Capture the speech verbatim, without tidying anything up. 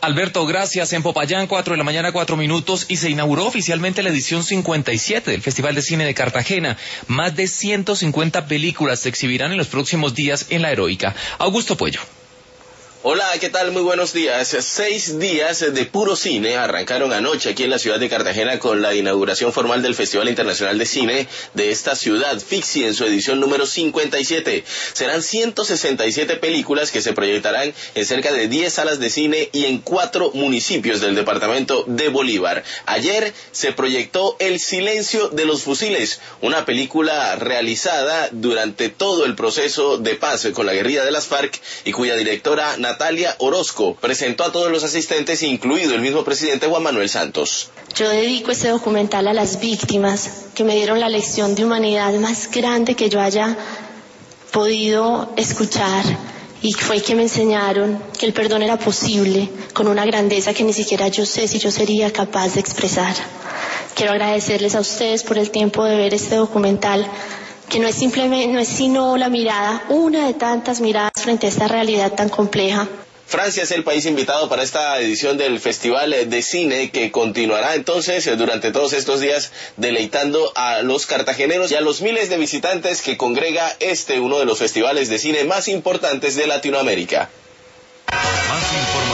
Alberto, gracias. En Popayán, cuatro de la mañana, cuatro minutos, y se inauguró oficialmente la edición cincuenta y siete del Festival de Cine de Cartagena. Más de ciento cincuenta películas se exhibirán en los próximos días en la Heroica. Augusto Puello. Hola, ¿qué tal? Muy buenos días. Seis días de puro cine arrancaron anoche aquí en la ciudad de Cartagena con la inauguración formal del Festival Internacional de Cine de esta ciudad, FICCI, en su edición número cincuenta y siete. Serán ciento sesenta y siete películas que se proyectarán en cerca de diez salas de cine y en cuatro municipios del departamento de Bolívar. Ayer se proyectó El silencio de los fusiles, una película realizada durante todo el proceso de paz con la guerrilla de las FARC y cuya directora Natalia Orozco presentó a todos los asistentes, incluido el mismo presidente Juan Manuel Santos. Yo dedico este documental a las víctimas que me dieron la lección de humanidad más grande que yo haya podido escuchar, y fue que me enseñaron que el perdón era posible con una grandeza que ni siquiera yo sé si yo sería capaz de expresar. Quiero agradecerles a ustedes por el tiempo de ver este documental, que no es simplemente, no es sino la mirada, una de tantas miradas frente a esta realidad tan compleja. Francia es el país invitado para esta edición del Festival de Cine, que continuará entonces durante todos estos días deleitando a los cartageneros y a los miles de visitantes que congrega este, uno de los festivales de cine más importantes de Latinoamérica.